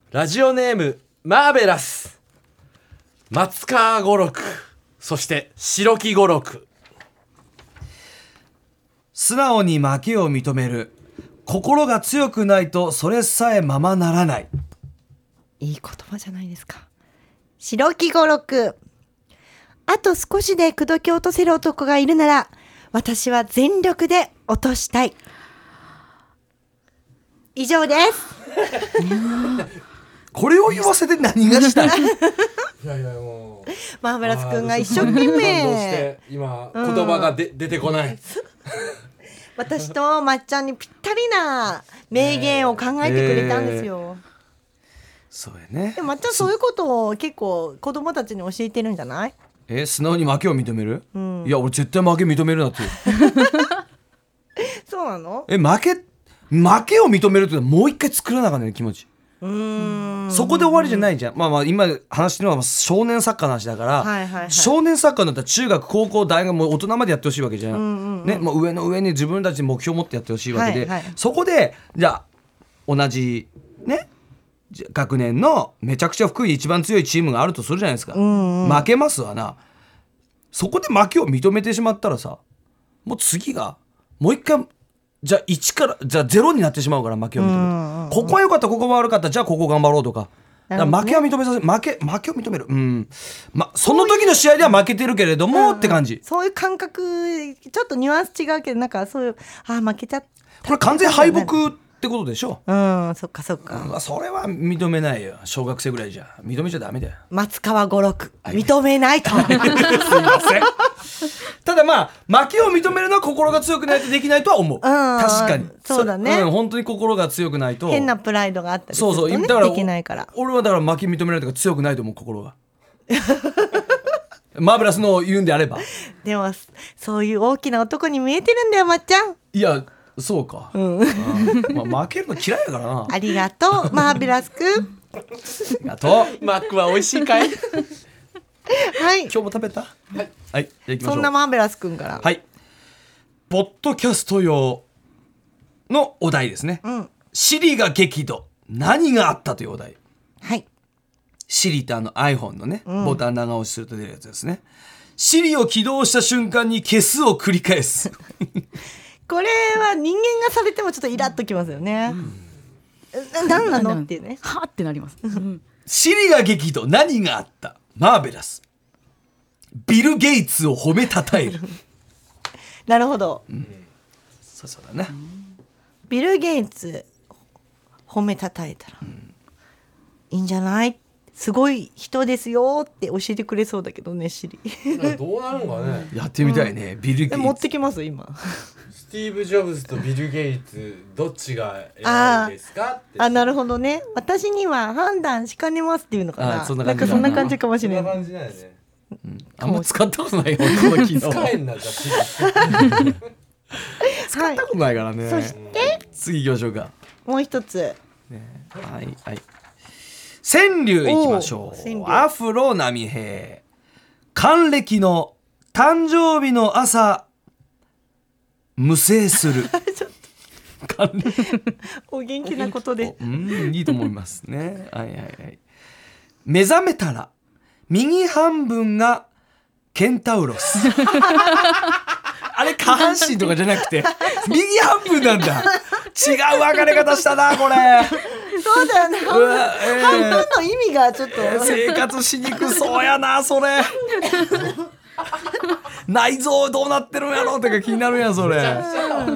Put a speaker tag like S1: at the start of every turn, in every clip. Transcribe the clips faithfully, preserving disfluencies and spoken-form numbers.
S1: ラジオネームマーベラス、松川五六、そして白木五六。
S2: 素直に負けを認める。心が強くないとそれさえままならない。
S3: いい言葉じゃないですか。白木五六。あと少しで口説き落とせる男がいるなら、私は全力で落としたい。以上です。
S2: これを言わせて何がしたい？
S1: いやいやもう
S3: マーベラス君が一生懸
S1: 感動し
S3: 命
S1: て今言葉がで、うん、出てこない。
S3: 私とまっちゃんにぴったりな名言を考えてくれたんですよ、えー、
S2: そうやね。
S3: でまっちゃんそういうことを結構子供たちに教えてるんじゃない？
S2: えー、素直に負けを認める、うん、いや俺絶対負け認めるなって
S3: そうなの？
S2: え負け負けを認めるってもう一回作らなあかんねん気持ち。うーんそこで終わりじゃないじゃん。まあまあ今話してるのは少年サッカーの話だから、はいはいはい、少年サッカーだったら中学高校大学も大人までやってほしいわけじゃん、うんうんうんね、もう上の上に自分たち目標を持ってやってほしいわけで、はいはい、そこでじゃあ同じね学年のめちゃくちゃ福井一番強いチームがあるとするじゃないですか、うんうん、負けますわな。そこで負けを認めてしまったらさ、もう次がもう一回じゃあいちからじゃあゼロになってしまうから負けを認める、うんうん、ここは良かったここは悪かったじゃあここ頑張ろうとか、だから負けは認めさせ負け負けを認める、うんま、その時の試合では負けてるけれどもって感じ、うんうん、
S3: そういう感覚ちょっとニュアンス違うけどなんかそういうあ負けちゃった
S2: これ完全敗北ってことでしょ。
S3: うんそっかそっか、
S2: うん、それは認めないよ。小学生ぐらいじゃ認めちゃダメだよ。
S3: 松川五六認めないとすいま
S2: せんただまあ負けを認めるのは心が強くないとできないとは思う、うん、確かに
S3: そうだね、
S2: うん、本当に心が強くないと
S3: 変なプライドがあったりすると、ね、
S2: そうそうだから
S3: できないから。
S2: 俺はだから負け認められたから強くないと思う心がマーベラスの言うんであれば。
S3: でもそういう大きな男に見えてるんだよまっちゃん。
S2: いやそうか、うんまあ、負けるの嫌いだからな。
S3: ありがとうマーベラスくんあ
S2: りがと
S1: うマックは美味しいかい
S3: はい
S2: 今日も食べた。はい、はい、じゃあ行きましょう。
S3: そんなマーベラスくんから
S2: はいポッドキャスト用のお題ですね、うん、シリが激怒何があったというお題。
S3: はい
S2: シリってあの iPhone のね、うん、ボタン長押しすると出るやつですね。シリを起動した瞬間に消すを繰り返す
S3: これは人間がされてもちょっとイラッときますよね、うん、な何なのっていうね
S4: はってなります、うん、
S2: シリが激怒何があった。マーベラスビル・ゲイツを褒めたたえる
S3: なるほど、
S2: うん、そうそうだね、うん、
S3: ビル・ゲイツ褒めたたえたら、うん、いいんじゃないすごい人ですよって教えてくれそうだけどねシリ
S1: どうなるのかね
S2: やってみたいね、うん、ビル・ゲイツ
S3: 持ってきます今
S1: スティーブ・ジョブズとビル・ゲイツどっちが偉いですかって。
S3: あなるほどね。私には判断しかねますっていうのかな。あそんな感じなんかそんな感じかもしれない。
S1: そんな感じだよね、
S2: うん、あんま使ったことないよこの機能
S1: 使えんなじゃシリ
S2: 使ったことないからね、
S3: はい、そして
S2: 次行きましょうか。
S3: もう一つ、
S2: ね、はいはい川柳いきましょう。アフロ波平還暦の誕生日の朝無声する
S3: お元気なことで
S2: うんいいと思いますねはいはいはい目覚めたら右半分がケンタウロスあれ下半身とかじゃなくて右半分なんだ。違う分かれ方したなこれ。
S3: そうだよね、半分、えー、半分の意味がちょっと
S2: 生活しにくそうやなそれ内臓どうなってるんやろってか気になるやんそれ、うん、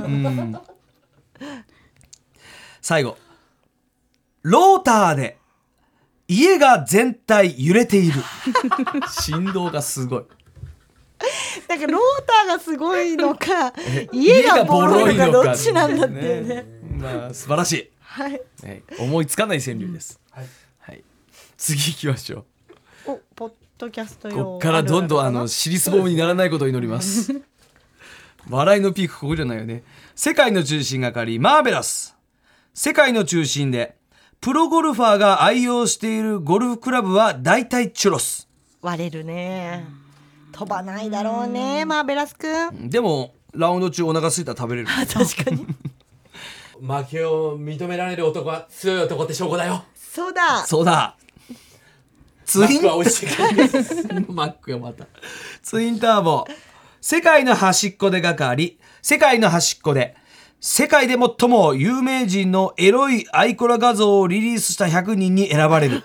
S2: 最後ローターで家が全体揺れている振動がすごい。
S3: なんかローターがすごいのか家がボロいのかどっちなんだっていうね、
S2: まあ、素晴らしい、
S3: はい
S2: はい、思いつかない川柳です、うんはいはい、次行きましょ
S3: う。おポッドキャスト用
S2: こっからどんどんあの尻すぼみにならないことを祈ります笑いのピークここじゃないよね。世界の中心係マーベラス。世界の中心でプロゴルファーが愛用しているゴルフクラブは大体チュロス。
S3: 割れるね。飛ばないだろうねマーベラスくん。
S2: でもラウンド中お腹空いたら食べれる
S3: 確かに
S1: 負けを認められる男は強い男って証拠だよ。
S3: そうだ
S2: そうだツイン
S1: マックは美味しいから
S2: マックよまたツインターボ世界の端っこで係世界の端っこで世界で最も有名人のエロいアイコラ画像をリリースしたひゃくにんに選ばれる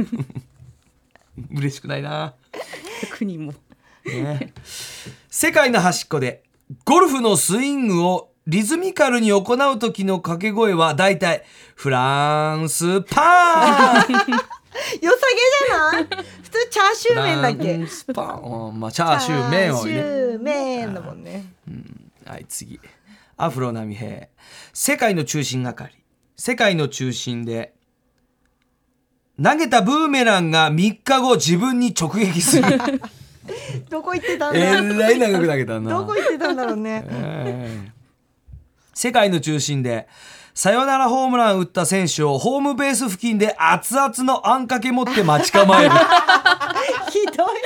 S2: 嬉しくないな
S4: ひゃくにんも、
S2: ね、世界の端っこでゴルフのスイングをリズミカルに行う時の掛け声はだいたいフランスパーン
S3: 良さげじゃない普通チャーシュー麺だっけ
S2: フランスパン、うんまあ、チャーシュー麺を
S3: チャーシ
S2: ね
S3: ュー麺だもんね。
S2: はい次アフロ波平世界の中心係世界の中心で投げたブーメランがみっかご自分に直撃する
S3: どこ行ってたん
S2: え
S3: だ
S2: らい長く投げたな
S3: どこ行ってたんだろうね。
S2: えー世界の中心でサヨナラホームランを打った選手をホームベース付近で熱々のあんかけ持って待ち構える
S3: ひ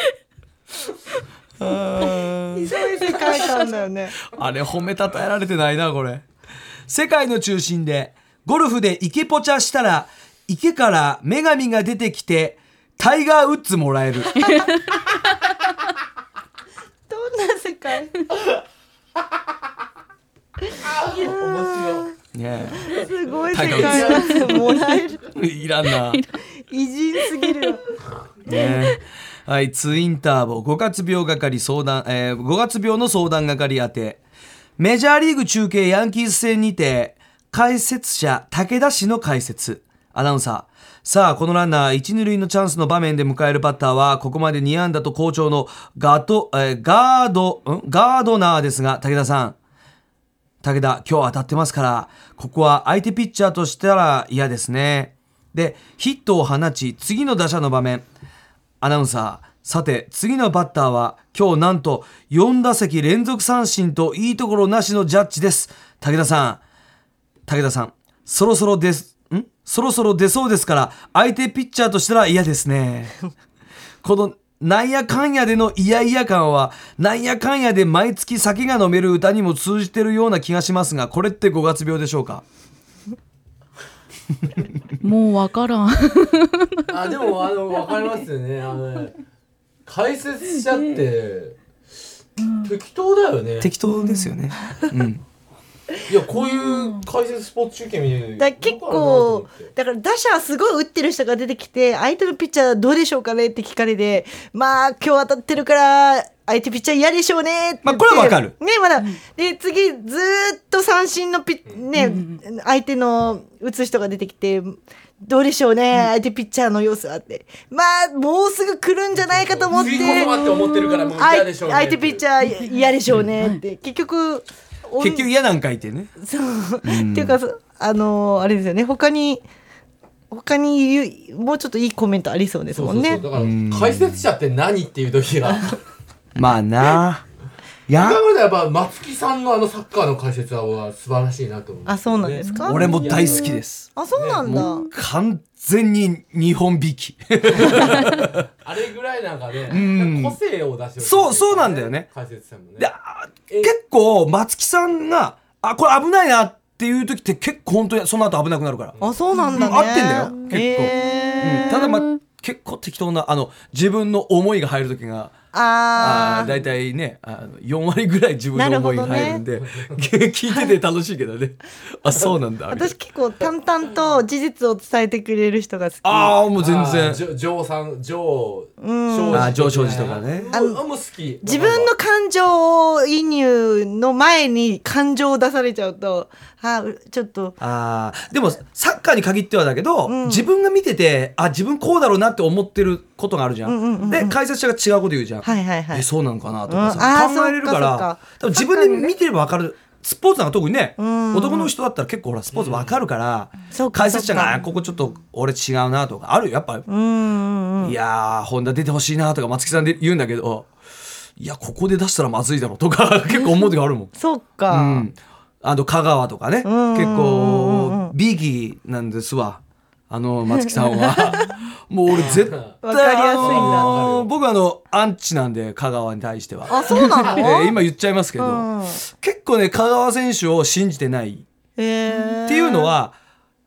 S3: どいひどい世界観だよね。
S2: あれ褒めたたえられてないなこれ世界の中心でゴルフで池ポチャしたら池から女神が出てきてタイガーウッズもらえる
S3: どんな世界
S1: 面白い
S2: ね
S3: すごい世界観もらえる
S2: えいらんな
S3: 偉人すぎるよ。
S2: ねはいツインターボごがつ病係相談、えー、ごがつ病の相談係宛てメジャーリーグ中継ヤンキース戦にて解説者武田氏の解説アナウンサーさあこのランナー一、二塁のチャンスの場面で迎えるバッターはここまでに安打と好調のガト、えー、ガードんガードナーですが武田さん武田今日当たってますからここは相手ピッチャーとしたら嫌ですねでヒットを放ち次の打者の場面アナウンサーさて次のバッターは今日なんとよん打席連続三振といいところなしのジャッジです武田さん武田さんそろそろですんそろそろ出そうですから相手ピッチャーとしたら嫌ですねこのなんやかんやでのイヤイヤ感はなんやかんやで毎月酒が飲める歌にも通じてるような気がしますがこれってごがつ病でしょうか
S4: もうわからん
S1: あでもあの分かりますよねあのね解説者って適当だよね
S2: 適当ですよねうん
S1: いやこういう解説スポーツ中継見る
S3: だ結構だから打者すごい打ってる人が出てきて相手のピッチャーどうでしょうかねって聞かれてまあ今日当たってるから相手ピッチャー嫌でしょうねって言って、
S2: まあこれはわかる
S3: ねまだで次ずーっと三振のピッね相手の打つ人が出てきてどうでしょうね、うん、相手ピッチャーの様子はってまあもうすぐ来るんんじゃないかと思って
S1: 吸い込まって思ってるからもう嫌でしょうね
S3: 相手ピッチャー嫌でしょうねって結局
S2: 結局嫌なんかいってね
S3: そう、うん、っていうかあのー、あれですよね他に他にもうちょっといいコメントありそうですもんね。
S1: そうそうそうだから解説者って何っていう時が
S2: まあなや
S1: だからやっぱ松木さんのあのサッカーの解説は素晴らしいなと思う、ね、
S3: あそうなんですか。
S2: 俺も大好きです。
S3: あそうなんだ、
S2: もう完全に日本引き
S1: あれぐらいなんかね、
S2: うん、
S1: 個性を出してる、ね、
S2: そうそうなんだよね
S1: 解説者もね
S2: で結構松木さんがあこれ危ないなっていう時って結構本当にその後危なくなるから
S3: あそうなんだね、
S2: 合ってんだよ結構、
S3: えー
S2: うん、ただまあ結構適当なあの自分の思いが入る時が
S3: あ
S2: あだいたいねあのよん割ぐらい自分の思いが入るんで、ね、聞いてて楽しいけどねあそうなんだ
S3: 私結構淡々と事実を伝えてくれる人が好き。
S2: ああもう全然
S1: ジョーさんジョ
S3: ー
S2: あジョー庄司とかね
S1: あもう好き
S3: 自分の感情移入の前に感情を出されちゃうとあちょっと
S2: あでもサッカーに限ってはだけど、うん、自分が見ててあ自分こうだろうなって思ってることがあるじゃん、うんうんうんうん、で解説者が違うこと言うじゃん、
S3: はいはいはい、
S2: えそうなのかなとかさ、うん、考えれるから多分自分で見てれば分かるスポーツなんか特にね、うん、男の人だったら結構ほらスポーツ分かるから、うん、解説者がここちょっと俺違うなとかあるよやっぱり、うんうん、いやー本田出てほしいなとか松木さんで言うんだけどいやここで出したらまずいだろうとか結構思う時あるもん
S3: そっか、うん、
S2: あと香川とかね、うんうんうんうん、結構ビギーなんですわあの松木さんはもう俺絶対
S3: 分かりやすいんだ
S2: 僕はあのアンチなんで香川に対しては
S3: あそうなの、
S2: えー、今言っちゃいますけど、うん、結構ね香川選手を信じてない、
S3: えー、
S2: っていうのは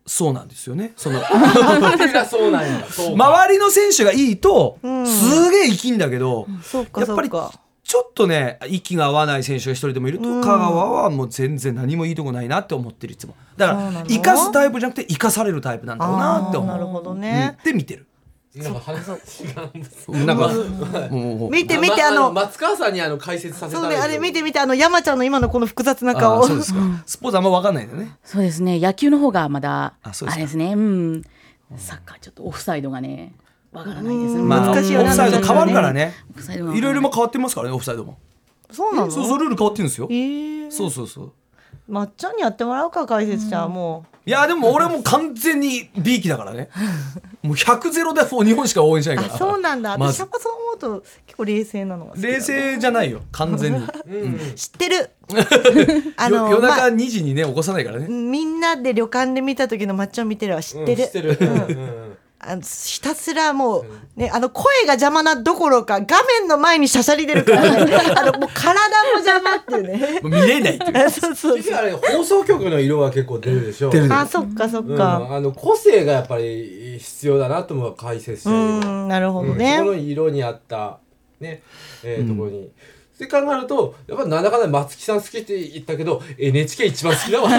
S2: そうなんですよね。その
S1: 周りがそうなんや。そうか
S2: 周りの選手がいいと、
S3: うん
S2: すげえ生きんだけど、
S3: そうか
S2: やっぱり
S3: そうか。
S2: ちょっとね息が合わない選手が一人でもいると、
S3: うん
S2: 香川はもう全然何もいいとこないなって思ってるいつも。だから
S3: そうなの
S2: 生かすタイプじゃなくて生かされるタイプなんだろうなって思う。
S3: あーなるほど
S2: うん
S3: ね。
S2: で見てる。
S1: なんか話が違うんです
S2: なんかもうもう
S3: 見て見て
S1: ま
S3: あの
S1: 松川さんにあの解説させた
S3: そう
S1: らいいよ
S3: ねあれ見て見てあの山ちゃんの今のこの複雑な顔。
S2: あーそうですか。スポーツあんま分かんないんだよね。
S4: そうですね。野球の方がまだ
S2: あそうですか
S4: あれですね。うん。サッカーちょっとオフサイドがねわからないですね。
S3: うん
S2: まあ
S3: 難しいよね
S2: オフサイド変わるからね。
S4: オフサイドが
S2: いろいろも変わってますからねオフサイドも。
S3: そうなの？
S2: そうそうルール変わってるんですよ。
S3: えー、
S2: そうそうそう。
S3: まっちゃんにやってもらうか解説者はも
S2: いやでも俺も完全に B 期だからね。もうひゃくゼロで日本しか応援しな
S3: う。あ
S2: いから。
S3: そうなんだ。
S2: まず
S3: 私やっぱそう思うと結構冷静なのが好きだ。
S2: 冷静じゃないよ完全に。
S1: うん
S3: 知ってる。あ
S2: よ夜
S3: ま
S2: 中にじにね起こさないからね。
S3: みんなで旅館で見た時のマッチョン見てるは知ってる。
S1: うん知ってるうんうん
S3: あのひたすらもう、ね、あの声が邪魔などころか画面の前にしゃしゃり出るからねあのもう体も邪魔っていうね
S2: もう見れないっていう。
S3: そうそう
S1: 次あれ放送局の色は結構出るでしょ。
S2: 出る
S3: あそっかそっ
S1: うん、
S3: か
S1: あの個性がやっぱり必要だなと思う解説者
S3: う
S1: には
S3: んなるほどね、
S1: うんそこの色に合ったね、えーところに。って考えるとやっぱなんだかんだ松木さん好きって言ったけど エヌエイチケー 一番好きだわ。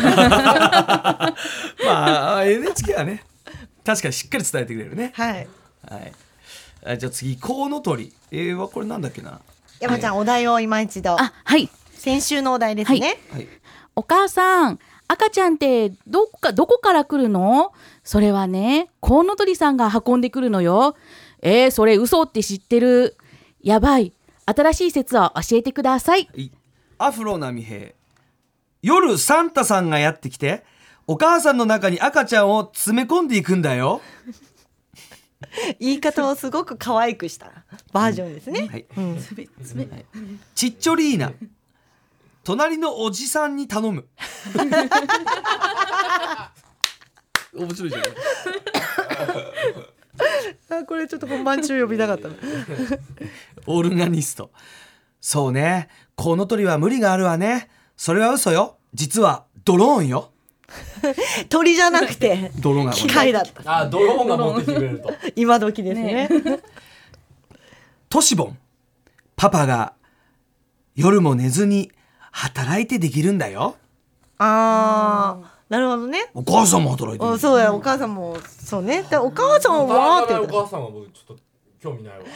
S2: まあ エヌエイチケー はね確かにしっかり伝えてくれるね。
S3: はい
S2: はい。あじゃあ次コウノトリ。えー、はこれなんだっけな。
S3: 山ちゃんお題を今一度
S4: あはい。
S3: 先週のお題ですね、
S2: はい。
S4: お母さん、赤ちゃんってどこかどこから来るの？それはね、コウノトリさんが運んでくるのよ。えー、それ嘘って知ってる。やばい。新しい説を教えてください。
S2: はいアフロ波平。夜サンタさんがやってきてお母さんの中に赤ちゃんを詰め込んでいくんだよ。
S3: 言い方をすごく可愛くしたバージョンですね、
S2: はい。
S3: うん
S2: ちっちょリーナ。隣のおじさんに頼む。面白いじゃない。
S3: あこれちょっと本番中呼びたかったな
S2: オルガニスト。そうねコウノトリは無理があるわね。それは嘘よ。実はドローンよ。
S3: 鳥じゃなくて
S2: ドローンが
S3: 機械だった
S1: あドローンが持ってきてくれると。
S3: 今時ですね
S2: トシボン。パパが夜も寝ずに働いてできるんだよ。
S3: あーなるほどね
S2: お母さんも働いてる。
S3: おそうやお母さんもそうねだお母さんはって言
S1: お
S3: った
S1: 母さんは僕ちょっと興味ないわ。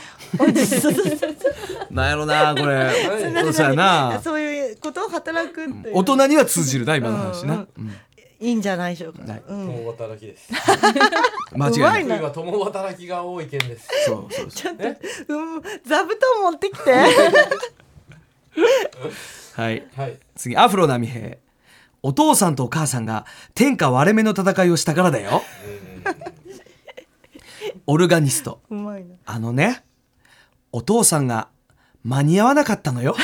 S2: なんやろなこれ。そうそうやな。
S3: そういうことを働くっていう
S2: 大人には通じるな今の話な。
S3: うん
S2: うん
S3: いいんじゃないでしょうか、
S2: はい
S3: うん、
S1: 共働きです。
S2: 間違いない。
S3: うまいな
S1: 次は共働きが多い県です。
S2: そうそうそう。
S3: ちょっと、うん、座布団持ってきて
S2: はい。
S1: はい。
S2: 次アフロ波平。お父さんとお母さんが天下割れ目の戦いをしたからだよ。オルガニスト。
S3: うまいな
S2: あのねお父さんが間に合わなかったのよ。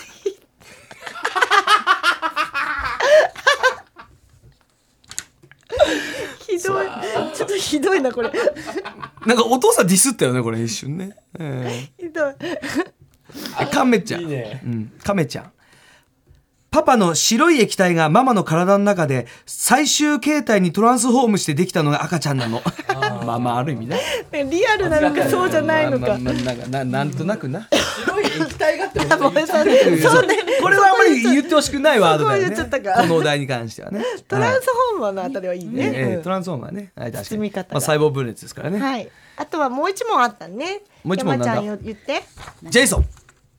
S3: ひどいちょっとひどいなこれ
S2: なんかお父さんディスったよねこれ一瞬ね。え
S3: ひどい
S2: ー、カメちゃん。
S1: いいね。
S2: うん、カメちゃん。パパの白い液体がママの体の中で最終形態にトランスフォームしてできたのが赤ちゃんなの。まあまあある意味ね。
S3: リアルなのかそうじゃないのか
S2: まあまあまあなんかななんとなくな。
S1: 白い液体がって
S3: あごめんなさいそうね
S2: これはあんまり言ってほしくないワードだよね。
S3: そこ言っちゃったか
S2: このお題に関してはね。
S3: トラン
S2: はい
S3: スフォーマーのあたりはいいね、うん
S2: ええトランスフォーマーね。はい確かに。
S3: 包み方が
S2: まあ細胞分裂ですからね。
S3: はいあとはもう一問あったね
S2: もう一問なんだ
S3: 山ちゃんよ言って
S2: ジェイソン。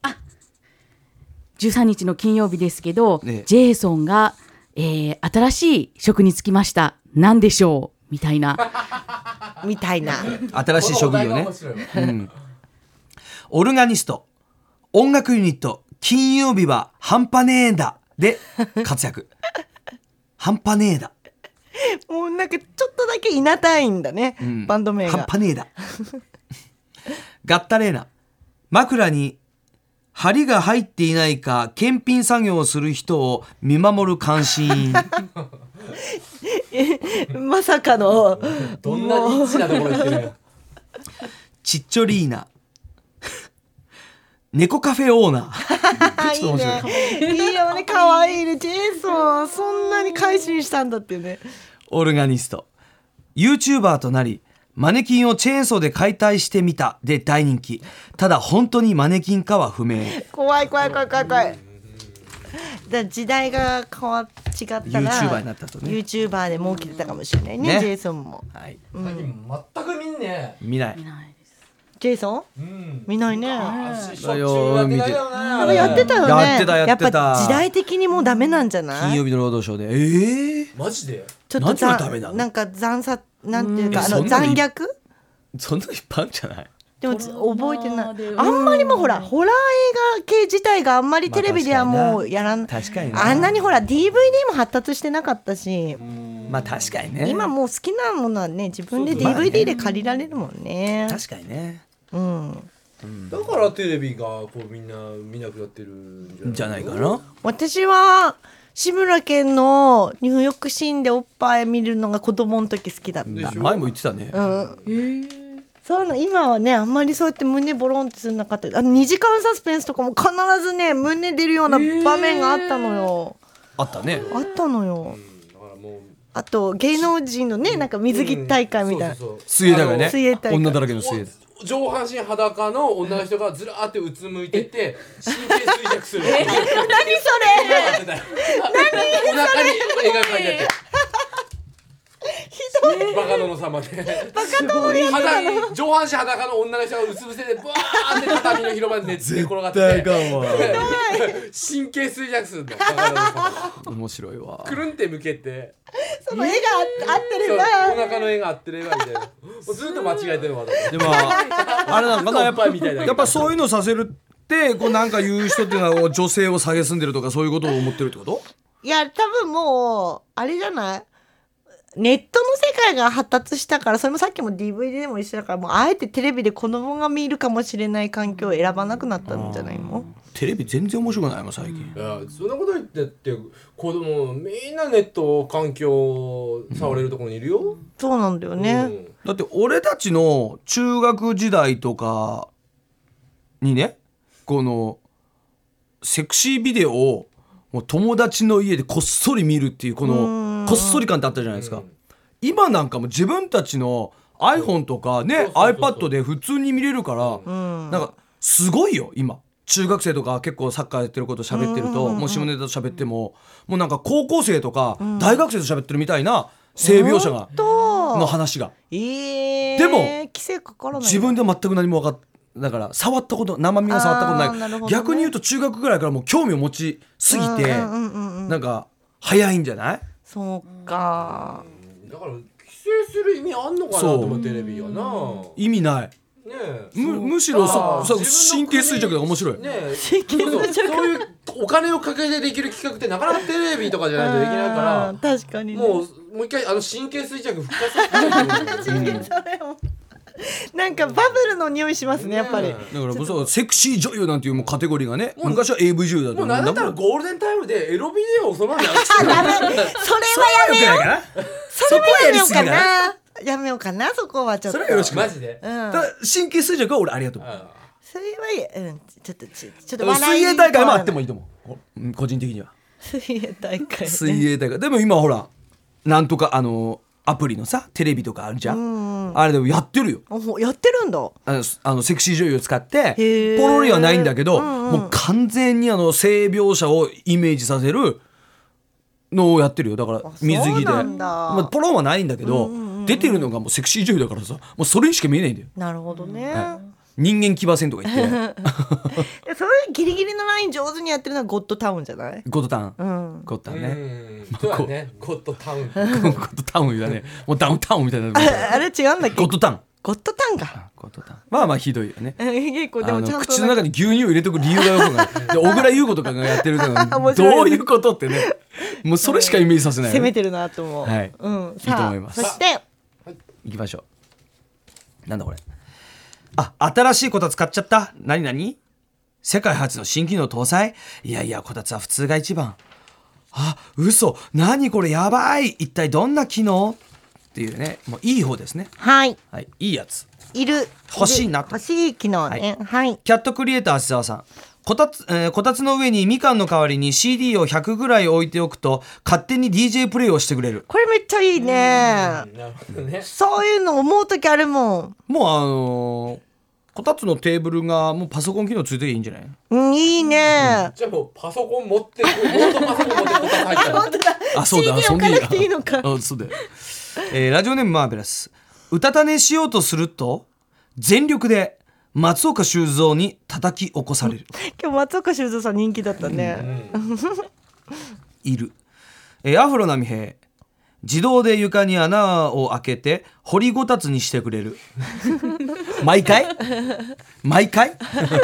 S4: じゅうさんにちの金曜日ですけど、
S2: ね
S4: ジェイソンが、えー新しい職に就きました。何でしょうみたいな。
S3: みたいな
S2: 新しい職業ね
S1: このお題が面。白いわ
S2: うん。オルガニスト。音楽ユニット金曜日は半端ねえだで活躍。半端ねえだ。
S3: もうなんかちょっとだけいなたいんだね、
S2: うん
S3: バンド名が
S2: 半端ねえだ。ガッタレーナ。枕に針が入っていないか検品作業をする人を見守る監視員。
S3: まさかの
S1: どんなニッチなところ行ってるよ。
S2: ちっちょリーナ。猫カフェオーナー。
S3: あいいねいいよね可愛いねジェイソンそんなに改心したんだっていうね
S2: オルガニスト。 YouTuber となりマネキンをチェーンソーで解体してみたで大人気。ただ本当にマネキンかは不明。
S3: 怖い怖い怖い怖い怖い。だ時代が変わっ違ったら
S2: YouTuber になったとね
S3: YouTuber で儲けてたかもしれないね、
S2: ね
S3: ジェイソンも。
S2: はい、
S1: 最近全く見んね。
S2: 見ない。
S3: ジェイソン
S1: うん
S3: 見ないね。
S1: 足しょっちゅうやってたよね。
S3: なんかやってたよね。
S2: やってたやってた
S3: やっぱ時代的にもうダメなんじゃない？
S2: 金曜日の労働省でえー、
S1: マジで
S3: ちょっと
S2: 何が
S3: ざ
S2: ダメなの
S3: なんか残殺なんていうかあの
S2: うんそんなのい
S3: 残虐
S2: そんなのいっぱいあるんじゃない？
S3: でも覚えてない。
S4: うん
S3: あんまりもほらホラー映画系自体があんまりテレビではもうやらん、
S2: 確かにな
S3: あんなにほら ディーブイディー も発達してなかったし、
S2: まあ確かにね
S3: 今もう好きなものはね自分で ディーブイディー で借りられるもんね。
S2: 確かにね
S3: うん
S1: だからテレビがこうみんな見なくなってるんじゃない
S2: じゃないかな。
S3: 私は志村けんの入浴シーンでおっぱい見るのが子供の時好きだった。
S1: でしょ
S2: 前も言ってたね、
S3: うんそういうの今はねあんまりそうやって胸ボロンってするなかった。あのにじかんサスペンスとかも必ずね胸出るような場面があったのよ、
S2: あったね。
S3: あったのよ。
S1: だからもう
S3: あと芸能人のねなんか水着大会みたいな、
S1: そうそうそう
S2: 水泳だからね
S3: 水泳大会
S2: 女だらけの水泳
S1: お上半身裸の女の人がずらーってうつむいてて神経衰弱する。
S3: 何それ
S1: お腹に絵が描いてあって
S3: ひどい
S1: バカ殿様で
S3: バカ殿や
S1: 裸上半身裸の女の人がうつ伏せでブワーって畳の広場で寝寝転がって
S2: 大かも
S1: 神経衰弱するのバカ殿様
S2: 面白いわ。
S1: くるんって向けて
S3: その絵が合って
S1: そう
S3: れば
S1: お腹の絵が合ってればみたいなもうずっと間違えてるわ
S2: でもあれなんかなやっぱ
S1: おっぱいみたいな
S2: やっぱそういうのさせるってこうなんか言う人っていうのは女性を蔑んでるとかそういうことを思ってるってこと？
S3: いや多分もうあれじゃないネットの世界が発達したからそれもさっきも ディーブイディー でも一緒だからもうあえてテレビで子供が見るかもしれない環境を選ばなくなったんじゃないの？
S2: テレビ全然面白くないもん最近。
S1: いやそんなこと言ってって子供みんなネット環境触れるところにいるよ、
S3: そうなんだよ
S1: うん
S3: ね、
S2: だって俺たちの中学時代とかにねこのセクシービデオをもう友達の家でこっそり見るっていうこのこっそり感ってあったじゃないですか。今なんかも自分たちの iPhone とかね iPad で普通に見れるからなんかすごいよ今。中学生とか結構サッカーやってること喋ってるともう下ネタと喋ってももうなんか高校生とか大学生と喋ってるみたいな性描写がの話が
S3: えー、
S2: でも
S3: 規制かからない
S2: 自分では全く何も分かっだから触ったこと生身が触ったことない、
S3: あーなるほどね
S2: 逆に言うと中学ぐらいからもう興味を持ちすぎて
S3: うんうんうんうん
S2: なんか早いんじゃない？
S3: そうか、
S1: だから規制する意味あんのかなと思うテレビはな
S2: 意味ない。
S1: ねえ
S2: むむしろそそう
S1: あー自分の
S2: 神経衰弱が面白い。
S1: ねえそうそうそういうお金をかけてできる企画ってなかなかテレビとかじゃないとできないから
S3: あー確かにね、
S1: もうもう一回あの神経衰弱復活させたいと思う
S3: それもなんかバブルの匂いしますねやっぱり、
S1: ね
S2: だからそうセクシー女優なんていうもうカテゴリーがね昔は エーブイ 女優だった
S1: もうなんだったら
S2: も
S1: ゴールデンタイムでエロビデオをそのままやる
S3: あダメそれはやめよう
S2: かな
S3: それはやめようか
S2: そこはやりすぎだ
S3: なやめようかなそこはちょっと
S2: それはよろしくない
S1: マジで
S3: うん
S2: ただ神経衰弱は俺ありがとう。
S1: あ
S3: それはいいうんちょっとちちょっと
S2: 水泳大会もあってもいいと思ううん個人的には。
S3: 水泳大会、ね、
S2: 水泳大会でも今ほらなんとかあのアプリのさテレビとかあるじゃんあれでもやってるよ
S3: おやってるんだ
S2: あのあのセクシー女優を使って
S3: へー
S2: ポロリはないんだけど、
S3: うんうん
S2: もう完全にあの性描写をイメージさせるのをやってるよだから水着で
S3: そうなんだ
S2: まあ、ポロンはないんだけど、出てるのがもうセクシー女優だからさもうそれにしか見えないんだよ。
S3: なるほどね、
S2: 人間騎馬戦とか言って
S3: えそれギリギリのライン上手にやってるのはゴッドタウンじゃない？
S2: ゴッドタウン、
S3: うん
S1: う
S2: ゴッドタウンね、
S1: んそうだねゴッドタウン
S2: ゴッドタウンだねもうダウンタウンみたいな
S3: ああれ違うんだっけ？
S2: ゴッドタウン
S3: ゴッドタウンか。
S2: ゴッドタウンまあまあひどいよね。
S3: 結構で
S2: あの
S3: もちゃんと
S2: 口の中に牛乳を入れとく理由がよくないで小倉優子とかがやってるの
S3: 面白い
S2: どういうことってねもうそれしかイメージさせないよね、
S3: 攻めてるなと思う。
S2: はい
S3: うん。
S2: いいと思います
S3: さあそして
S2: 行きましょう。なんだこれあ新しいこたつ買っちゃった何何世界初の新機能搭載いやいやこたつは普通が一番あ嘘何これやばい一体どんな機能っていうねもういい方ですね
S3: はい
S2: はいいいやつ
S3: いる
S2: 欲しいなと
S3: 欲しい機能ね。はい。
S2: キャットクリエイター芦沢さんこたつ、えーこたつの上にみかんの代わりに シーディー をひゃくぐらい置いておくと勝手に ディージェー プレイをしてくれる。
S3: これめっちゃいいね。
S1: なるほどね。
S3: そういうの思う時あるもん。
S2: もうあのーこたつのテーブルがもうパソコン機能ついていいんじゃない？
S3: うんいいね。
S1: じゃあもうパソコン持ってノートパソコン持ってこたつ入ったら
S3: 本当だ。
S2: あそうだ
S3: シーディー 置かなくていいのか。
S2: あそうだよ、えーラジオネームマーベラス。うたた寝しようとすると全力で松岡修造に叩き起こされる。
S3: 今日松岡修造さん人気だったね。
S2: いる、えーアフロ波平。自動で床に穴を開けて掘りごたつにしてくれる。毎回毎回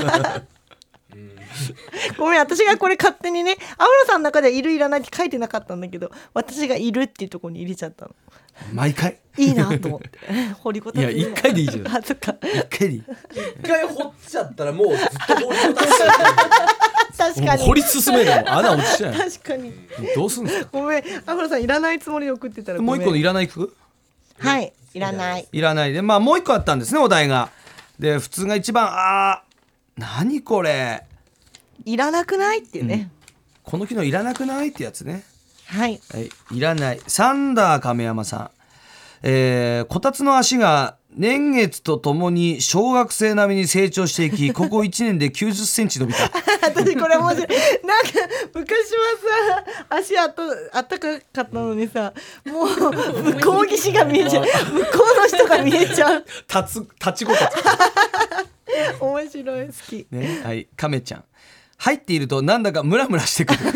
S3: ごめん、私がこれ勝手にね、アフロさんの中でいるいらないって書いてなかったんだけど、私がいるっていうところに入れちゃったの。
S2: 毎回
S3: いいなと思って掘りごたつ
S2: いや一回でいいじゃん。
S3: あそっか
S2: 一回でいい。
S1: 一回掘っちゃったらもうずっと掘りごたつ
S3: 確かに
S2: 掘り進めるの穴落ちちゃう。
S3: 確かに
S2: どうすんですか。
S3: ごめん、アフロさんいらないつもりで送ってたらごめん。
S2: もう一個のいらない曲
S3: はいいらない。
S2: いらないで、まあもう一個あったんですね、お題が。で普通が一番あー何これ
S3: いらなくないっていうね、
S2: この機能いらなくないってやつね。
S3: はい
S2: はい、いらない。サンダー亀山さん、えー、こたつの足が年月とともに小学生並みに成長していき、ここいちねんできゅうじゅっセンチ伸びた。
S3: 私これ面白い。なんか昔はさ足あとあったかかったのにさ、もう向こう岸が見えちゃう、向こうの人が見えちゃう。
S2: 立つ立ちごたつ
S3: 面白い、好き。
S2: ね。はい、亀ちゃん。入っているとなんだかムラムラしてくる。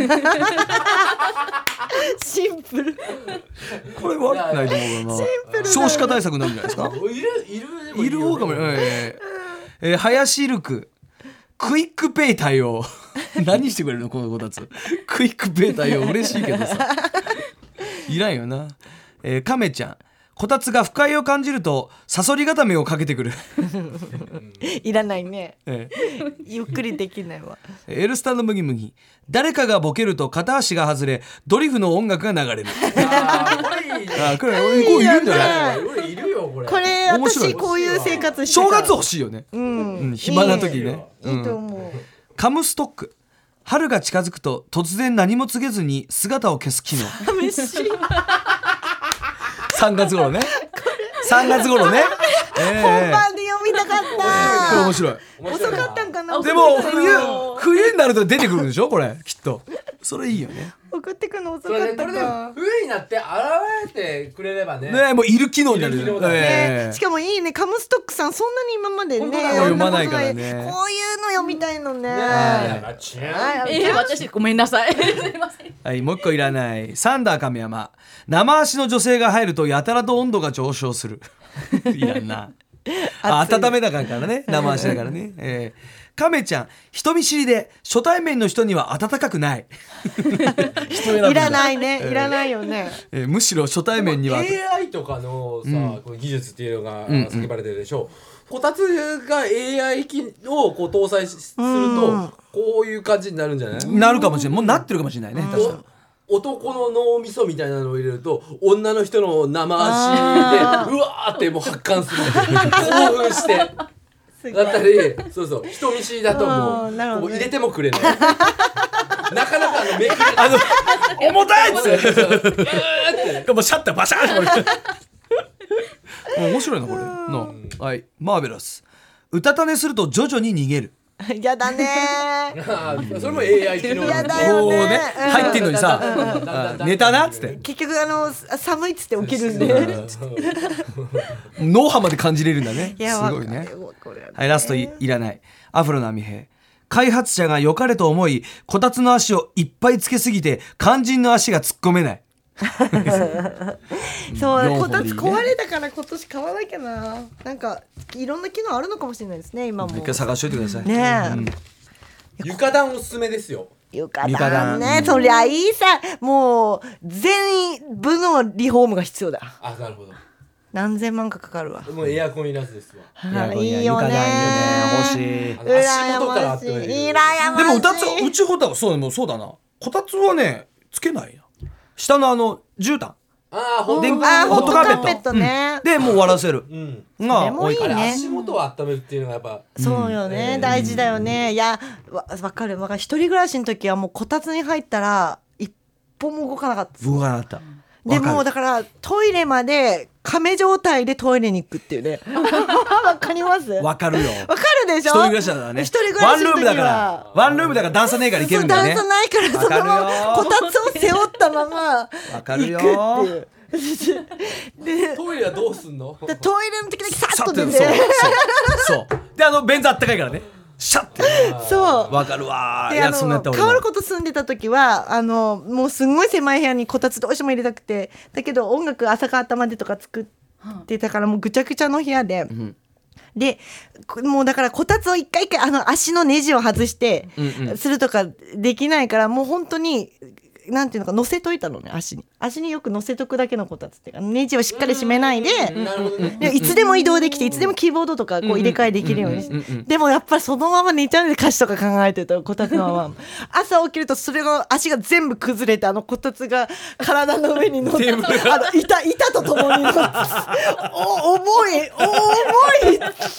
S3: シンプル。
S2: これ悪くないと思うな。
S3: シンプルだ
S2: 少子化対策になるんじゃないですか。
S1: いるいるでも
S2: いる方かも、えーえー、林ルククイックペイ対応。何してくれるのこのこたつ。クイックペイ対応嬉しいけどさ、いらんよな。えー、亀ちゃん。こたつが不快を感じるとサソリ固めをかけてくる。
S3: いらないね。
S2: え
S3: ゆっくりできないわ。
S2: ー、エルスタのムギムギ。誰かがボケると片足が外れドリフの音楽が流れる。
S1: あーこれいいね。
S2: あこれこれいるんじゃない。
S1: これいるよこれ。
S3: これ
S2: 面白い
S3: 私こういう生活してた。
S2: 正月欲しいよね、
S3: うん、
S2: うん、暇な時ね。
S3: いいと思う。
S2: カムストック。春が近づくと突然何も告げずに姿を消す機能。
S3: 寂しい。
S2: さんがつ頃ね。さんがつ頃ね。えー
S3: 本番で読みたかっ
S2: これ面
S3: た。
S2: 白い。
S3: 遅かったんかな。
S2: でも
S3: 送ってく
S2: 冬
S3: の
S2: 冬になると出てくるんでしょこれきっと。それいいよね。
S3: 送ってくの遅
S1: そ
S3: かった
S1: れでこれで
S3: か。
S1: 冬になって現れてくれればね。
S2: ねもういる機能になる。
S1: いる機能だね
S2: えー
S3: ね、しかもいいね、カムストックさんそんなに今までね
S1: 本当だね
S2: 読まないからね
S3: こういうの読みたいのね。
S1: ねえやっちゃう
S3: はい
S4: えー、私ごめんなさい。すいません。
S2: はい、もう一個いらない。サンダー亀山。生足の女性が入るとやたらと温度が上昇する。いらんな。あ温めなあかんからね。生足だからね。えー亀ちゃん、人見知りで初対面の人には温かくない。人選ぶんだ
S3: いらないね、いらないよね。
S2: えーむしろ初対面には。
S1: エーアイ とかのさ、
S2: うん
S1: この技術っていうのが
S2: うんうん
S1: 叫ばれてるでしょ。こたつが エーアイ 機をこう搭載しする
S3: うん
S1: とこういう感じになるんじゃない？
S2: なるかもしれない。もうなってるかもしれないね。確かに。
S1: お男の脳みそみたいなのを入れると女の人の生足でうわーってもう発汗する興奮してだったり、そうそう人見知りだとも
S3: あーなるほどね
S2: う
S1: こう入れてもくれないなかなかあのめくれ
S2: あの重たいっつって
S1: そうそううーって
S2: もうシャッターバシャーンって面白いなこれの。はいマーベラス。うたた寝すると徐々に逃げる。
S3: やだね。
S1: あーそれも エーアイ 機能
S3: や
S1: なんだ
S3: だよね
S2: こうね
S3: うん
S2: 入ってんのにさあ寝たなっつって
S3: 結局あの寒いっつって起きるんで。
S2: 脳波まで感じれるんだね。
S3: いや
S2: すごいね。
S3: わかるよこれはね
S2: はいラスト い, いらない。アフロの網兵。開発者が良かれと思いこたつの足をいっぱいつけすぎて肝心の足が突っ込めない。
S3: そうこた
S2: よんほんでいいね
S3: つ壊れたから今年買わなきゃな。なんかいろんな機能あるのかもしれないですね今も。
S2: 一回探しといてください。
S3: ねえ、
S2: うん
S1: 床暖おすすめですよ。
S3: 床
S2: 床暖
S3: 暖ね、
S2: うん
S3: そりゃいいさ。もう全部のリフォームが必要だ。
S1: あなるほど。
S3: 何千万かかかるわ。
S1: もうエアコンいらずですわ。
S3: はい
S2: いや
S3: いいよね。
S2: 床暖いいよね欲しい。
S1: あの足元からあ
S3: 羨ましい。
S1: ってもいい
S3: 羨ましい。
S2: でもうたつうちほたそうでもそうだな。こたつはねつけないな。下のあの絨毯
S1: あーホッ
S2: で
S1: ト
S3: あーホットカーペ
S2: ホットカーペット
S3: ットね、
S2: でもう終わらせる
S1: うん
S2: が
S3: それもいいね
S1: あれ足元を温めるっていうのがやっぱ
S3: そうよね、
S1: うん
S3: 大事だよね。いやわ分かる分かる。一人暮らしの時はもうこたつに入ったら一歩も動かなかった。
S2: 動かなかった
S3: でもう
S2: だ
S3: だからトイレまで亀状態でトイレに行くっていうねわかりますわ
S2: わかるよ
S3: かるでしょ。
S2: 一人暮らしだからね
S3: 一人暮らしの時は
S2: ワンルームだからワンルームだから段差ねえからいけるんだよね
S3: そう段差ないからそのまま
S2: わかるよ
S3: こたつを背負ったまま
S2: わかるよ
S3: 行くっていうで
S1: トイレはどうすんの
S3: でトイレの時だけさっと出て
S2: そうそうそうであの便座あったかいからねシャッて
S3: そう
S2: わかるわーい
S3: であ
S2: やそんなやった
S3: の
S2: 俺も
S3: 薫子と住んでた時はあのもうすんごい狭い部屋にこたつどうしても入れたくて、だけど音楽朝から頭までとか作ってたからもうぐちゃぐちゃの部屋で、
S2: ん
S3: でこもうだからこたつを一回一回あの足のネジを外して
S2: うんうん
S3: するとかできないから、もう本当になんていうのか乗せといたのね、足に足によく乗せとくだけのこたつっていうかネジをしっかり締めないで、
S1: なるほどね
S3: でいつでも移動できていつでもキーボードとかこう入れ替えできるようにして、
S2: うんうんうんうん
S3: でもやっぱりそのまま寝ちゃうんで歌詞とか考えてるとこたつのまま朝起きるとそれが足が全部崩れてあのこたつが体の上に乗ってあの板板とともに乗ってお重い重い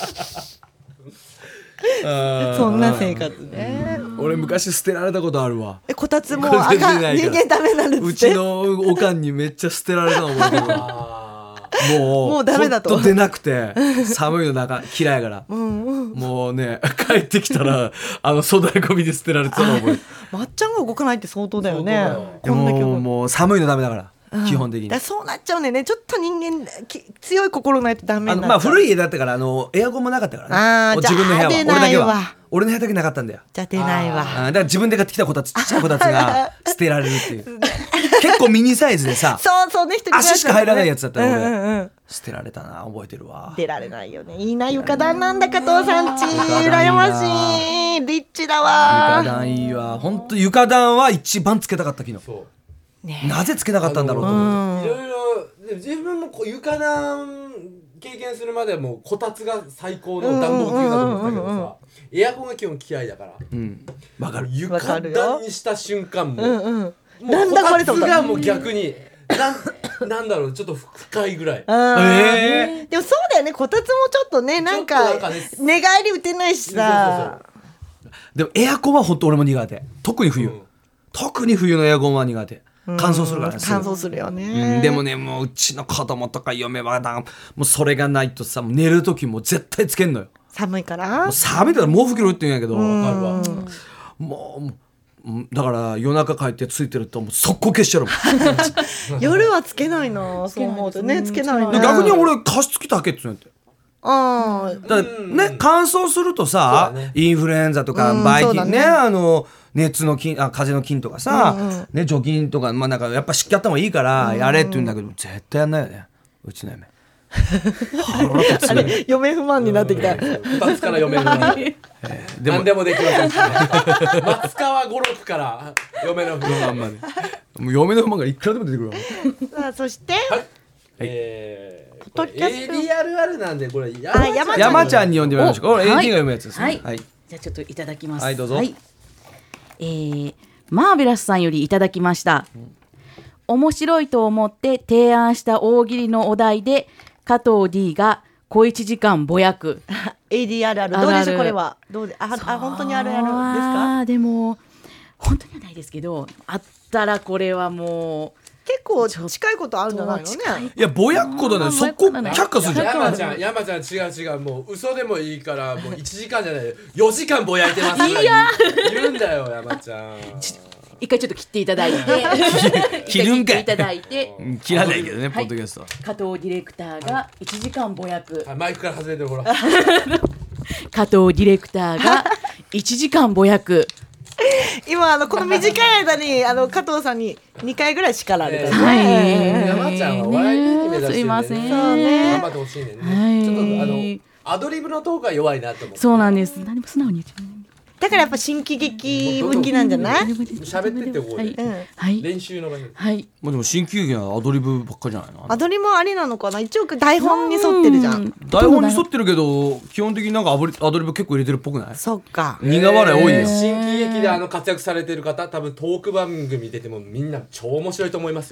S3: そんな生活ね。
S2: 俺昔捨てられたことあるわ
S3: えこたつもうあ
S2: これ全然
S3: かん
S2: ないから
S3: 人間ダメなるっつって
S2: うちのおかんにめっちゃ捨てられたの覚えてるわ
S1: あ
S2: もう
S3: もうダメだと
S2: ほんと出なくて寒いの中嫌いやから、もうね帰ってきたらあの粗大ゴミで捨てられてたの覚えてる
S3: まっちゃんが動かないって相当だよね
S1: 相当だよ
S3: こんだけ動く
S2: もうもう寒いのダメだから、基本的に
S3: だからそうなっちゃうんだよね。ちょっと人間き強い心ないとダメ
S2: あ
S3: になっちゃう。
S2: のまあ古い家だったからあのエアコンもなかったからね
S3: あー
S2: 自分の部屋は
S3: じゃあ
S2: 俺だけは
S3: 出ないわ
S2: 俺の部屋だけなかったんだよ
S3: じゃあ出ないわ。
S2: あーだから自分で買ってきたこたつちっちゃいこたつが捨てられるっていう結構ミニサイズでさ
S3: そうそうね、一人暮ら
S2: 足しか入らないやつだったら俺、
S3: うんうんうん
S2: 捨てられたな覚えてるわ
S3: 出られないよね。いいな床暖なんだ加藤さんち。
S2: 床暖いいな
S3: 羨ましい。リッチだ
S2: 床
S3: わ。
S2: 暖いいわ本当床暖は一番つけたかった昨日
S1: そう
S3: ね
S2: なぜつけなかったんだろうと思って
S1: いろいろで自分もこう床暖経験するまではもうこたつが最高の暖房級だと思ったけどさ、エアコンが基本嫌いだから、
S2: うんわかる
S1: 床
S3: わかるよ
S1: 暖にした瞬間も
S3: うんうん。
S1: もう
S3: なんだこれとか
S1: こたつがもう逆になんなんだろうちょっと深いぐらい。
S3: あー
S2: え
S3: でもそうだよね。こたつもちょっとね、なんか
S1: ちょっとなんかね
S3: 寝返り打てないしさ。
S2: でもエアコンは本当俺も苦手特に冬、
S1: うん
S2: 特に冬のエアコンは苦手乾燥するからねすぐ
S3: 乾燥するよ
S2: う
S3: ね。
S2: ん、でもねもううちの子供とか嫁はなもうそれがないとさもう寝る時も絶対つけんのよ
S3: 寒いから
S2: もう。寒いから毛布着ろって言うんやけど
S1: わかるわ。
S2: もうもううんだから夜中帰ってついてるともう速攻消しちゃうもん
S3: 夜はつけないな。そう思うとね、つけないな。
S2: で逆に俺加湿器だけっつうんやって
S3: ああ。
S2: だからね、乾燥するとさ、
S1: そうだね
S2: インフルエンザとか
S3: うん
S2: ばい菌ね
S3: そうだね
S2: あの熱の菌あ風邪の菌とかさ、ね、除菌とか、まあ、なんかやっぱ湿気あった方がいいからやれって言うんだけど、絶対やんないよねうちの嫁腹立つね
S3: あれ嫁不満になってきた。
S1: こたつから読めるな。
S2: でも
S1: 何でもできませんしね。松川五六から嫁の不
S2: まんまねもう嫁の不満がいくらでも出てくるわ
S3: さあそして、
S1: えー、
S3: ポッドキャスト
S1: エーディーアールアール なんでこれ
S3: あ山
S2: 山ちゃんに読んでみましょうこれ エーディー
S4: はい
S2: が読むやつですね
S4: はい
S2: はい
S4: じゃあちょっといただきます。
S2: はいどうぞ
S4: えーマーベラスさんよりいただきました。面白いと思って提案した大喜利のお題で加藤 D が小一時間ぼやく。
S3: エーディーアールアール どうでしょうこれは。どうでああ本当にあるあるですか。
S4: あーでも本当にはないですけど、あったらこれはもう
S3: 結構近いことあるんじゃないのね。
S2: いやぼやくことねそこ却下するじゃん
S1: 山ちゃん山ちゃん違う違うもう嘘でもいいからもういちじかんじゃないよじかんぼやいてますから
S4: いや
S1: 言うんだよ山ちゃん。
S4: 一回ちょっと切っていただいて
S2: 切るんかい
S4: 一回切っていただいて
S2: うん切らないけどね、
S4: はい
S2: ポッドキャストは
S4: 加藤ディレクターがいちじかんぼやく、
S1: あマイクから外れてるほら。
S4: 加藤ディレクターがいちじかんぼやく。
S3: 今あのこの短い間にあの加藤さんににかいぐらい叱られた
S4: は
S3: ね。
S4: い
S1: 山ちゃんはお笑い芸人目指してるんで、ね、
S4: すいません
S3: そうね
S1: 頑張ってほしいねんね、
S4: はい
S1: ちょっとあのアドリブのトークは弱いなと思って
S4: そうなんです。何も素直に言っちゃう。
S3: だからやっぱ新喜劇向きなんじゃない。
S1: 喋ってってここで
S4: はい、
S3: うん
S4: はい、
S1: 練習の場に
S4: はい。
S2: まあでも新喜劇はアドリブばっかじゃないの
S3: アドリブもありなのかな。一応台本に沿ってるじゃん。
S2: 台本に沿ってるけど基本的になんかアドリアドリブ結構入れてるっぽくない
S3: そっか。
S2: 苦笑い多いよ、
S1: 新喜劇であの活躍されてる方多分トーク番組出てもみんな超面白いと思いますよ。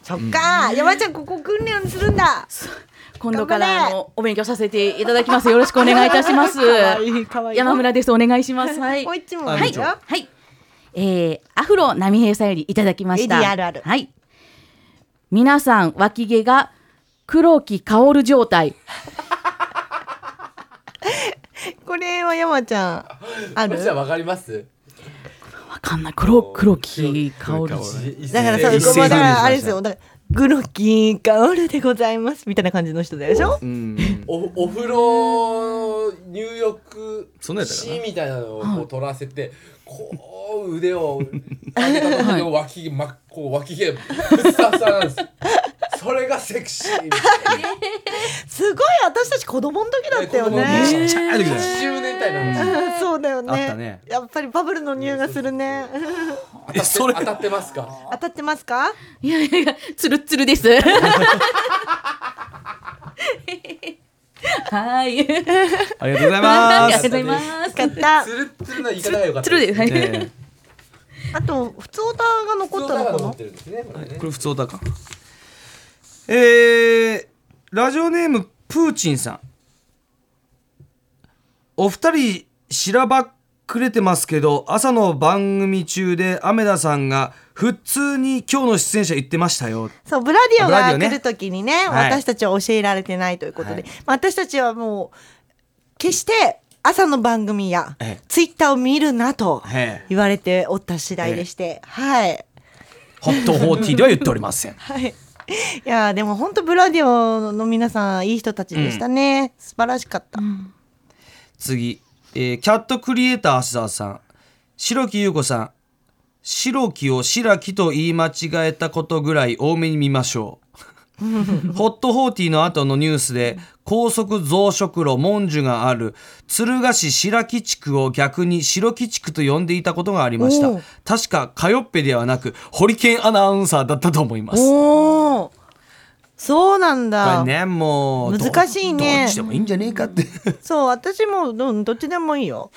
S3: そっか、山ちゃんここ訓練するんだ。
S4: 今度からあのお勉強させていただきます。よろしくお願いいたします。
S3: かわいいかわいい。
S4: 山村です。お願いします。はい。
S3: もう一問。
S2: はい
S3: はい。
S4: はい、えー、アフロ波平さんよりいただきました。
S3: エディあるある。
S4: はい。皆さん脇毛が黒木薫状態。
S3: これは山ちゃんある？
S1: じゃあわかります？
S4: わかんない。黒黒木薫。
S3: だからさ、
S2: 一斉に
S3: だからあれですよ。だから黒木薫でございますみたいな感じの人でしょ？
S2: うん、
S1: お, お風呂入浴
S2: そんなやったかな
S1: シーンみたいなのをこう取らせて、こう腕を上げた時の脇毛、ま、こう脇毛ふさふさなんです。それがセクシーみたいな。
S3: すごい、私たち子供の時だったよね。
S2: ちっちゃい時だよ
S1: はちじゅうねんだいなんですよ。
S3: うんそうだよね。
S2: あったね
S3: やっぱりバブルの匂いがするね。
S2: えそれ
S1: 当たってますか？
S3: 当たってますか？
S4: いやいやいや、つるつるです。はい。
S2: ありがとうございます。
S4: ありがとうございます。
S3: 買った
S1: つ。るつるな言い方が良かった
S4: つるです。はい。
S2: え
S3: あと普通歌が残ったのかな
S1: が残っ？てるんですね。これね
S2: ーこれ普通だか。えー、ラジオネームプーチンさん。お二人しらばっくれてますけど、朝の番組中でアメダさんが普通に今日の出演者言ってましたよ。
S3: そう、ブラディオ
S2: ブラディオね
S3: が来るときにね、
S2: はい
S3: 私たちは教えられてないということで、
S2: はい
S3: まあ私たちはもう決して朝の番組や
S2: ええ
S3: ツイッターを見るなと
S2: ええ
S3: 言われておった次第でして、はい
S2: ホットフォーティーでは言っておりません。
S3: はい。いやーでも本当ブラディオの皆さんいい人たちでしたね、素晴らしかった、
S2: 次、えーキャットクリエイター芦沢さん。白木優子さん。白木を白木と言い間違えたことぐらい多めに見ましょう。ホットフォーティーの後のニュースで高速増殖路文殊がある敦賀市白木地区を逆に白木地区と呼んでいたことがありました
S3: おー。
S2: 確かカヨッペではなくホリケンアナウンサーだったと思います。
S3: おーそうなん
S2: こ
S3: だ、
S2: れねもうど
S3: 難しいね
S2: どっちでもいいんじゃねえかって
S3: そう私もどどっちでもいいよ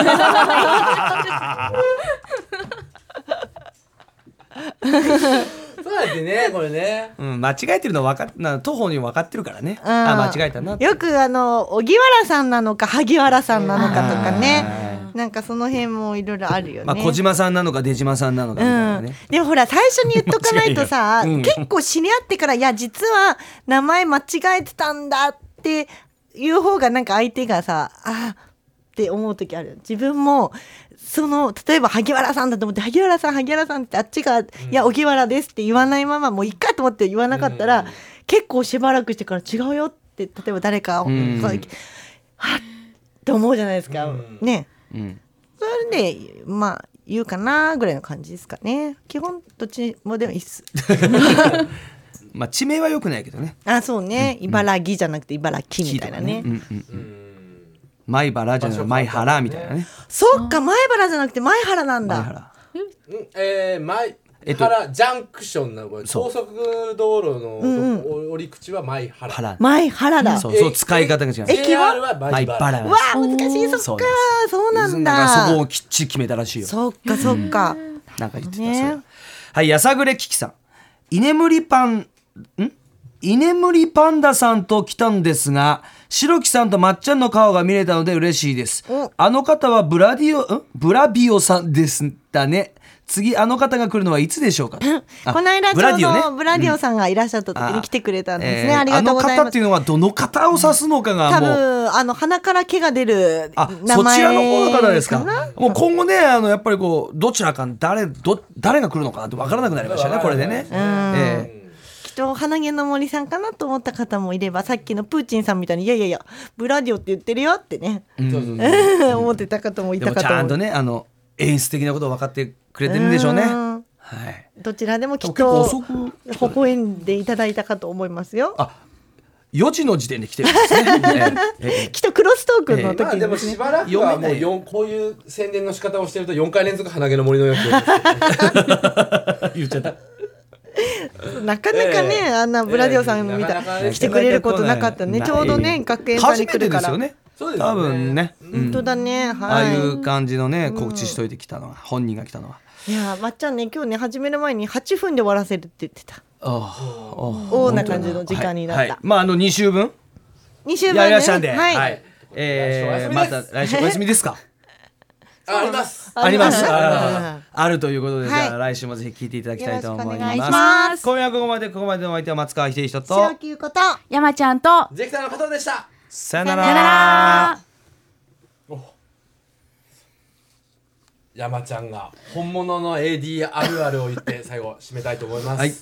S1: そうやってね、これね。
S2: うん、間違えてるの分かっな徒歩に分かってるからね。
S3: うん
S2: あ間違えたなって。
S3: よくあの荻原さんなのか萩原さんなのかとかね
S2: は
S3: なんかその辺もいろいろあるよね、
S2: まあ、小島さんなのか出島さんなのかみたいな
S3: うん
S2: ね。、
S3: でもほら最初に言っとかないとさ、
S2: 間違いないうん
S3: 結構知り合ってからいや実は名前間違えてたんだっていう方がなんか相手がさあって思う時ある。自分もその例えば萩原さんだと思って萩原さん萩原さんってあっちが、いや荻原ですって言わないままもういっかと思って言わなかったら、
S1: うん
S3: 結構しばらくしてから違うよって例えば誰か、
S2: ん
S3: はっって思うじゃないですか、
S1: うん
S3: ね。
S2: うん、
S3: それでまあ言うかなぐらいの感じですかね。基本どっちもでもいいっす
S2: まあ地名は良くないけどね。
S3: あそうね、茨城じゃなくて茨城みたいなね、
S2: うんうんうん、
S1: うん。
S2: 前原じゃない前原みたいなね。
S3: そっか前原じゃなくて前原なんだ。
S2: 前原。
S1: うんえー、前
S2: えっと
S1: 原ジャンクションなのこれ
S2: そう
S1: 高速道路の、
S3: うん
S1: お折り口は前原。
S2: 原。
S3: 前原だ。
S2: そうそう使い方が違う。
S3: え駅は
S1: ジェイアール は前
S2: 前
S1: 原。
S2: 原。
S3: わあ難しい。そっか
S2: そうで
S3: そうなん
S2: だからそこ
S3: だ。
S2: をきっちり決めたらしいよ。
S3: そっかそっか、
S2: なんか言ってた、
S3: ね
S2: それはい、やさぐれキキさん。居眠りパンん居眠りパンダさんと来たんですが、白木さんとまっちゃんの顔が見れたので嬉しいです。
S3: お
S2: あの方はブラディオんブラビオさんですだね。次あの方が来るのはいつでしょうか。あ
S3: この間ちょう
S2: ブラディオね
S3: どブラディオさんがいらっしゃった時に来てくれたんですね、
S2: えー
S3: ありがとうございます
S2: あの方っていうのはどの方を指すのかが
S3: 多
S2: もう、
S3: 分あの鼻から毛が出る
S2: あ
S3: 名前
S2: そちらの方の方ですか。
S3: な
S2: もう今後ねあのやっぱりこうどちらか誰ど誰が来るのかなって分からなくなりましたねこれでね。えー
S3: きっと鼻毛の森さんかなと思った方もいれば、さっきのプーチンさんみたいにいやいやいやブラディオって言ってるよってね、
S1: そうそうそう
S3: 思ってた方もい
S2: で
S3: たかと思う。
S2: もちゃんとねあの演出的なことを分かってくれてるんでしょうね。
S3: うん
S2: はい。
S3: どちらでもきっ
S2: 結構
S3: と
S2: 遅く
S3: 微笑んでいただいたかと思いますよ。
S2: あよじの時点で来てるんですね。えーえー
S3: きっとクロストークの時
S1: まあでも
S3: にですね、
S1: しばらくはもうよんこういう宣伝の仕方をしてるとよんかい連続鼻毛の森のやつを
S2: 言っちゃった。
S3: なかなかね、
S1: ええ
S3: あんなブラディオさんみたい
S1: ええなかなかね
S3: 来てくれることなかったね。
S2: ない
S3: ちょうどね学園さん
S2: 初め
S3: に来るから。
S2: てですよね。
S1: そうですよね
S2: 多分ね。うん
S3: 本当だね。
S2: ああ
S3: はい
S2: いう感じのね告知しといてきたのは本人が来たのは。
S3: いやーまっちゃんね今日ね始める前にはっぷんで終わらせるって言ってた。 おーな感じの時間になった、
S2: はいはい、まああのに週分
S3: に週分
S2: やりましたんで、
S3: はい、
S2: はい、えー、また来週お休みですか
S1: あります
S2: あります
S3: あ
S2: あるということで、
S3: はい
S2: じゃあ来週もぜひ聞いていただきたいと思います。
S3: よろしくお願いします。
S2: 今夜はここまでここまでのお相手は松川秀人と
S3: 白木優子と
S4: 山ちゃんと
S1: ゼクターの加藤でした。
S2: さよなら。
S3: さよなら。
S1: 山ちゃんが本物の エーディー あるあるを言って最後締めたいと思います。
S2: はい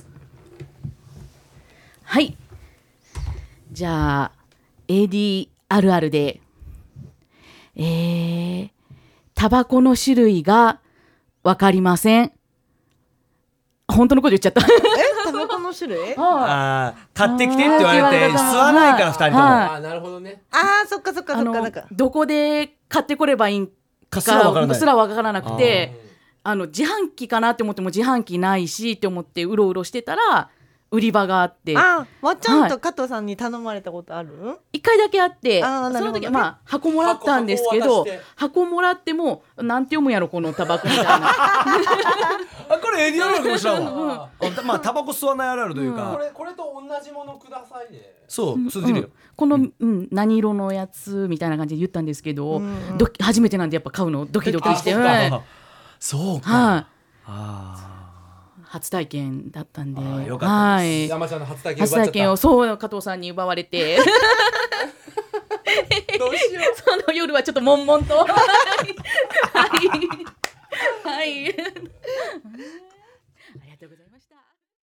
S4: はいじゃあ エーディー あるあるでえータバコの種類がわかりません。本当のこと言っちゃった
S3: えタバコの種類
S2: あー買ってきてって言われて吸わないからふたりとも
S4: はい
S1: あ、なるほどね。
S3: あーそっかそっか
S4: あの
S3: そっかなんか
S4: どこで買ってこればいいんか
S2: すらわからない
S4: すらわからなくてあの自販機かなって思っても自販機ないしって思ってうろうろしてたら売り場があって
S3: あわっちゃんと加藤さんに頼まれたことある、
S4: 一回だけあって
S3: あーなるほどね
S4: その時はまあ箱もらったんですけど
S1: 箱箱渡して
S4: 箱もらってもなんて読むやろこのタバコみたいな
S2: あこれエディあるあるかもしれんわあまあタバコ吸わないあるあるという
S1: こ
S2: か
S1: れこれと同じものくださいね。
S2: そう通じるよ
S4: この、うん、何色のやつみたいな感じで言ったんですけど、
S3: うんうん
S4: ドキ初めてなんでやっぱ買うのドキドキして、
S1: あそっか
S4: はい
S2: あそうか
S4: はい
S2: あ
S4: 初体験だったんで、
S2: あよかった
S4: はい、
S1: 山ちゃんの初体験奪っちゃった。
S4: 初体験をそう加藤さんに奪われて
S1: どうしよう。
S4: その夜はちょっと悶々と